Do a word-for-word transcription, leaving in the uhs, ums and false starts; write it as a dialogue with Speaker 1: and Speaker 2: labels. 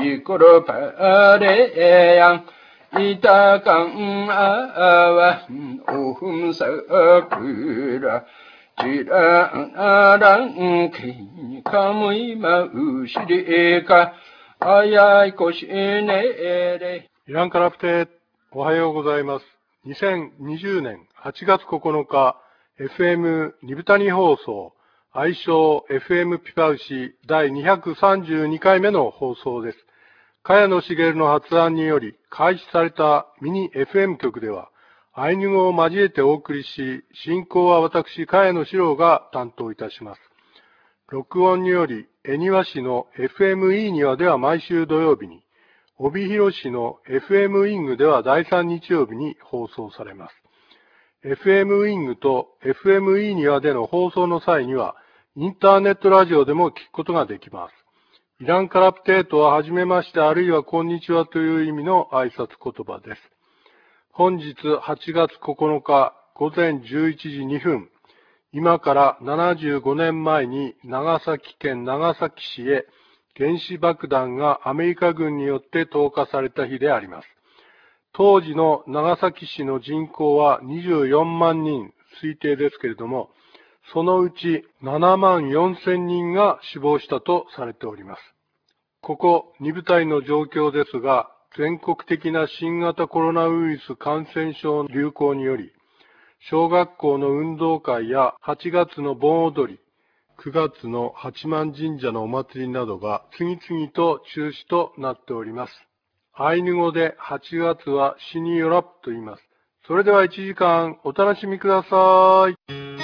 Speaker 1: 이끌어 바래양 이따강 아와 오흠사그라 지라랑 기카무이 마우시리까 아야이 고시네레
Speaker 2: イランカラプテ、おはようございます。にせんにじゅうねんはちがつここのか、エフエム ニブタニ放送、愛称 エフエム ピパウシだいにひゃくさんじゅうにかいめの放送です。茅野茂の発案により開始されたミニ エフエム 局では、アイヌ語を交えてお送りし、進行は私、茅野史郎が担当いたします。録音により、恵庭市の エフエムイー 庭では毎週土曜日に、帯広市の エフエム ウィングではだいさん日曜日に放送されます。エフエム ウィングと エフエムイー 庭での放送の際には、インターネットラジオでも聞くことができます。イランカラプテーとははじめましてあるいはこんにちはという意味の挨拶言葉です。本日はちがつここのかごぜんじゅういちじにふん、今からななじゅうごねんまえに長崎県長崎市へ原子爆弾がアメリカ軍によって投下された日であります。当時の長崎市の人口はにじゅうよんまんにん推定ですけれども、そのうちななまんよんせんにんが死亡したとされております。ここに部隊の状況ですが、全国的な新型コロナウイルス感染症流行により、小学校の運動会やはちがつの盆踊り、くがつの八幡神社のお祭りなどが次々と中止となっております。アイヌ語ではちがつはシニーヨラップと言います。それではいちじかんお楽しみください。